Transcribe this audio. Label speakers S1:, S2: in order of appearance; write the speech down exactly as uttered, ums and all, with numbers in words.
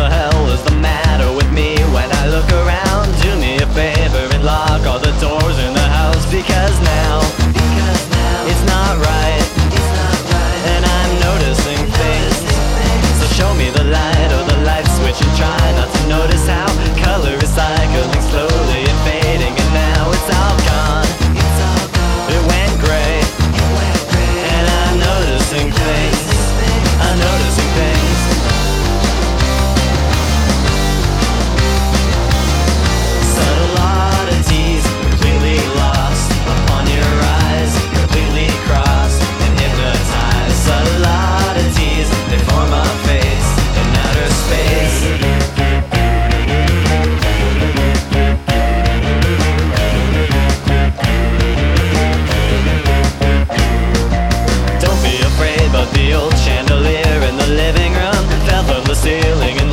S1: the hell is the matter with me when I look around? Do me a favor and lock all the doors in the house, because now, because now it's not right, it's not right, and I'm noticing things. So show me the light or the light switch and try not to notice how color is cycling slowly and fading, and now it's all gone. It's all gone. It went gray, it went gray, and I'm noticing things. I'm noticing things. Subtle oddities, completely lost upon your eyes, completely crossed and hypnotized. Subtle oddities, they form a face in outer space. Don't be afraid, but the old chandelier in the living room fell from the ceiling